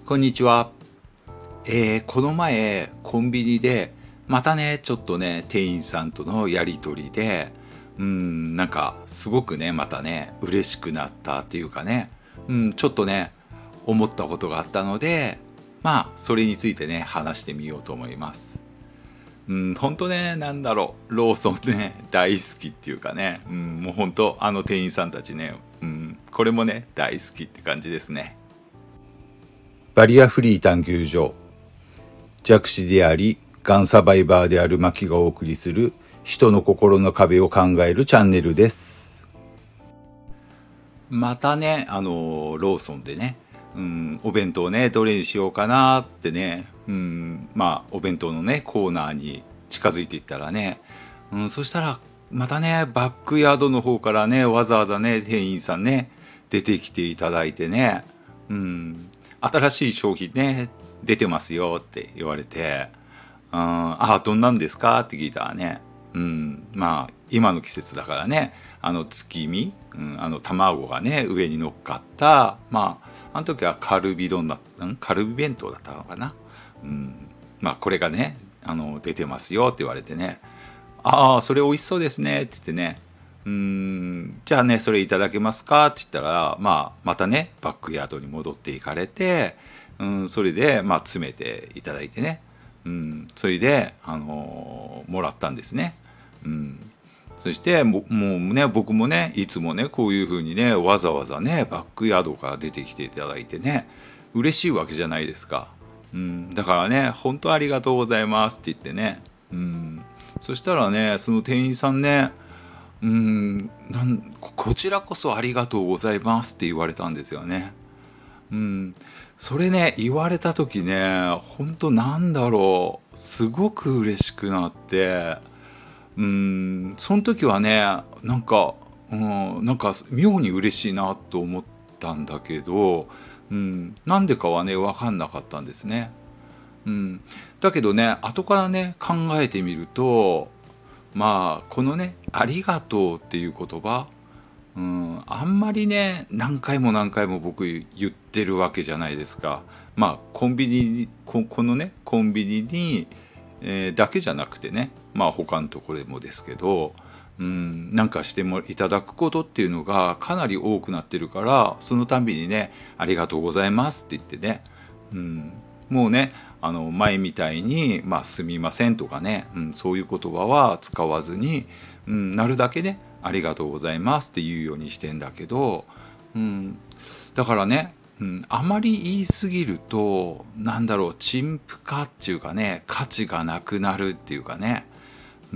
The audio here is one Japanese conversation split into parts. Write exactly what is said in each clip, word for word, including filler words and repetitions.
こんにちは。えーこの前コンビニでまたねちょっとね店員さんとのやり取りでうーんなんかすごくねまたね嬉しくなったっていうかね、うん、ちょっとね思ったことがあったので、まあそれについてね話してみようと思います。うん、本当ね、なんだろう、ローソンね、大好きっていうかね、うん、もう本当、あの店員さんたちね、うん、これもね、大好きって感じですね。バリアフリー探求所、弱視であり、がんサバイバーであるマキがお送りする、人の心の壁を考えるチャンネルです。またね、あの、ローソンでね、うん、お弁当ね、どれにしようかなってね、うん、まあ、お弁当のね、コーナーに近づいていったらね、うん、そしたら、またね、バックヤードの方からね、わざわざね、店員さんね、出てきていただいてね、うん、新しい商品ね、出てますよって言われて、うん、あ、どんなんですかって聞いたらね、うん、まあ、今の季節だからね、あの月見、うん、あの卵がね、上に乗っかった、まあ、あの時はカルビ丼だった、んカルビ弁当だったのかな。うん、まあ、これがね、あの、出てますよって言われてね、ああ、それ美味しそうですねって言ってね、うーん、じゃあね、それいただけますかって言ったら、まあ、またね、バックヤードに戻っていかれて、うん、それで、まあ、詰めていただいてね、うん、それで、あのーもらったんですね。うん。そしても、もうね、僕もね、いつもね、こういうふうにね、わざわざね、バックヤードから出てきていただいてね、嬉しいわけじゃないですか。うん、だからね、本当ありがとうございますって言ってね、うん、そしたらね、その店員さんね、うん、なんここちらこそありがとうございますって言われたんですよね。うん、それね、言われた時ね、本当なんだろう、すごく嬉しくなって、うん、その時はね、なんか、うん、なんか妙に嬉しいなと思ったんだけど、うん、なんでかはね、分かんなかったんですね。うん、だけどね、後からね、考えてみると、まあ、このね、ありがとうっていう言葉、うん、あんまりね、何回も何回も僕言ってるわけじゃないですか。まあ、コンビニに、こ、このね、コンビニに、えーだけじゃなくてね、まあ他のところでもですけど、うん、なんかしてもいただくことっていうのがかなり多くなってるから、そのたんびにね、ありがとうございますって言ってね、うん、もうね、あの前みたいに、まあ、すみませんとかね、うん、そういう言葉は使わずに、うん、なるだけね、ありがとうございますっていうようにしてんだけど、うん、だからね、うん、あまり言い過ぎると、なんだろう、陳腐化っていうかね、価値がなくなるっていうかね、うん、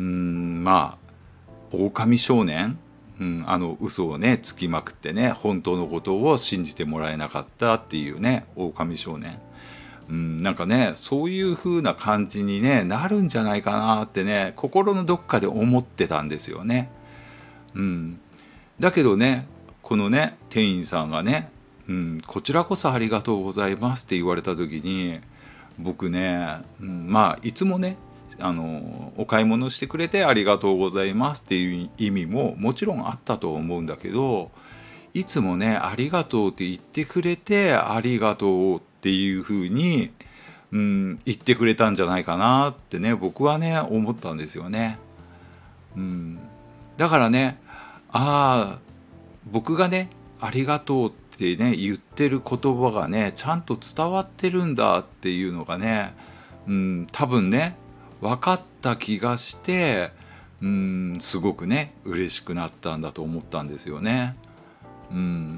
まあ、狼少年、うん、あの嘘をねつきまくってね本当のことを信じてもらえなかったっていうね狼少年、うん、なんかねそういう風な感じに、ね、なるんじゃないかなってね心のどっかで思ってたんですよね。うん、だけどねこのね店員さんがね、うん、こちらこそありがとうございますって言われた時に僕ね、うん、まあいつもねあのお買い物してくれてありがとうございますっていう意味ももちろんあったと思うんだけど、いつもねありがとうって言ってくれてありがとうっていうふうに、うん、言ってくれたんじゃないかなってね僕はね思ったんですよね。うん、だからね、ああ僕がねありがとうってね言ってる言葉がねちゃんと伝わってるんだっていうのがね、うん、多分ね分かった気がして、うん、すごくね嬉しくなったんだと思ったんですよね。うん、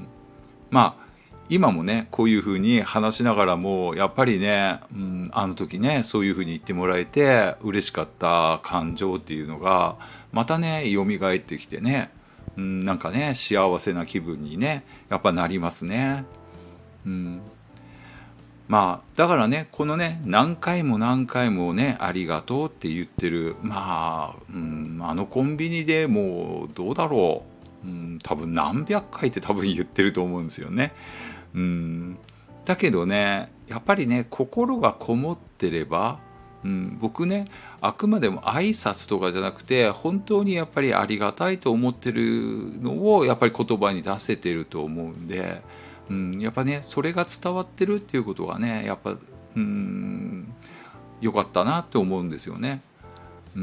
まあ今もねこういうふうに話しながらもやっぱりね、うん、あの時ねそういうふうに言ってもらえて嬉しかった感情っていうのがまたね蘇ってきてね、うん、なんかね幸せな気分にねやっぱなりますね。うん、まあだからねこのね何回も何回もねありがとうって言ってる、まあ、うん、あのコンビニでもうどうだろう、うん、多分何百回って多分言ってると思うんですよね。うん、だけどねやっぱりね心がこもってれば、うん、僕ねあくまでも挨拶とかじゃなくて本当にやっぱりありがたいと思ってるのをやっぱり言葉に出せてると思うんで、 うん、やっぱねそれが伝わってるっていうことがねやっぱうん良かったなって思うんですよね。うん、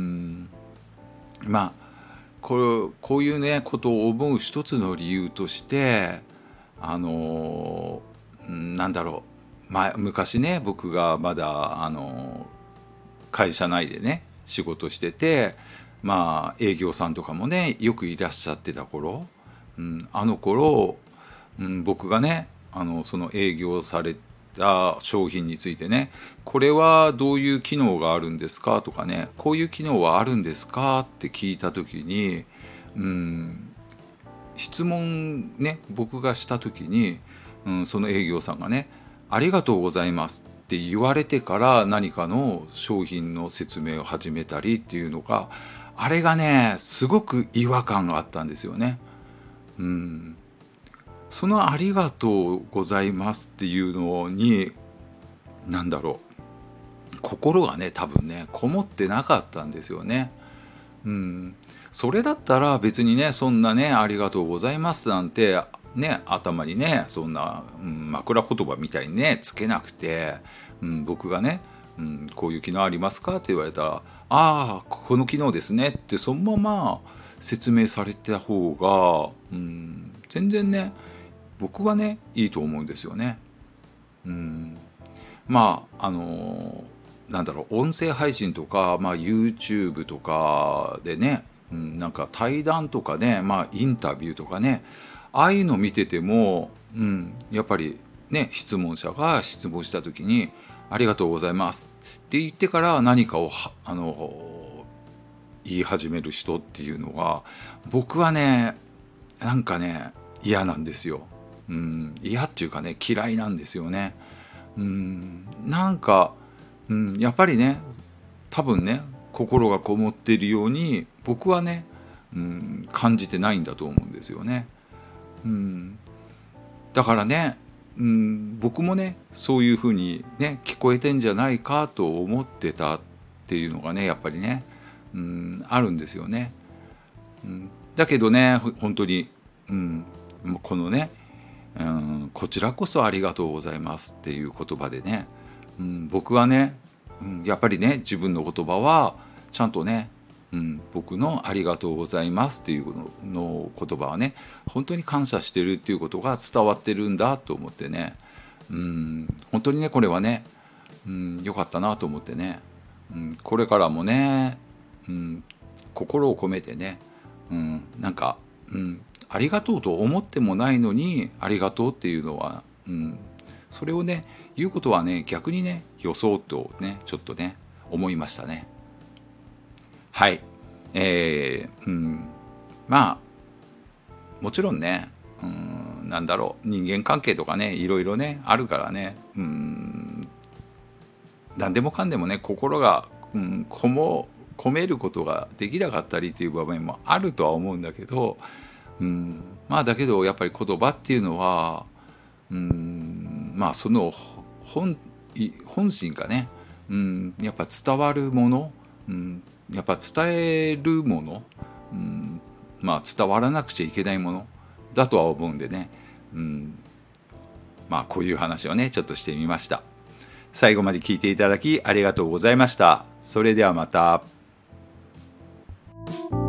まあこう、こういうねことを思う一つの理由としてあのなんだろう、まあ、昔ね僕がまだあの会社内でね仕事してて、まあ営業さんとかもねよくいらっしゃってた頃、うん、あの頃、うん、僕がねあのその営業された商品についてねこれはどういう機能があるんですかとかねこういう機能はあるんですかって聞いた時に、うん、質問ね僕がした時に、うん、その営業さんがねありがとうございますって言われてから何かの商品の説明を始めたりっていうのがあれがねすごく違和感があったんですよね。うん、そのありがとうございますっていうのに何だろう心がね多分ねこもってなかったんですよね。うん、それだったら別にねそんなねありがとうございますなんてね頭にねそんな、うん、枕言葉みたいにねつけなくて、うん、僕がね、うん、こういう機能ありますかって言われたらああこの機能ですねってそのまま説明された方が、うん、全然ね僕はねいいと思うんですよね。うん、まああのなんだろう音声配信とか、まあ、YouTube とかでね、うん、なんか対談とかね、まあ、インタビューとかねああいうの見てても、うん、やっぱりね質問者が質問した時に「ありがとうございます」って言ってから何かをあの言い始める人っていうのが僕はねなんかね嫌なんですよ。うん、嫌っていうかね嫌いなんですよね。うん、なんか、うん、やっぱりね多分ね心がこもっているように僕はね、うん、感じてないんだと思うんですよね。うん、だからね、うん、僕もねそういうふうにね聞こえてんじゃないかと思ってたっていうのがねやっぱりね、うん、あるんですよね。うん、だけどね本当に、うん、このね、うん、こちらこそありがとうございますっていう言葉でね、うん、僕はね、うん、やっぱりね自分の言葉はちゃんとね、うん、僕のありがとうございますっていうのの言葉はね本当に感謝してるっていうことが伝わってるんだと思ってね、うん、本当にねこれはね、うん、よかったなと思ってね、うん、これからもね、うん、心を込めてね、うん、なんか、うん、ありがとうと思ってもないのにありがとうっていうのは、うん、それをね言うことはね逆にね予想とねちょっとね思いましたね。はい、えー、うん、まあもちろんね、うん、なんだろう人間関係とかねいろいろねあるからね、うん、何でもかんでもね心が、うん、こも込めることができなかったりっていう場面もあるとは思うんだけど、うん、まあだけどやっぱり言葉っていうのは、うん、まあその本本心がね、うん、やっぱ伝わるもの、うん、やっぱ伝えるもの、うん、まあ伝わらなくちゃいけないものだとは思うんでね、うん、まあこういう話をねちょっとしてみました。最後まで聞いていただきありがとうございました。それではまた。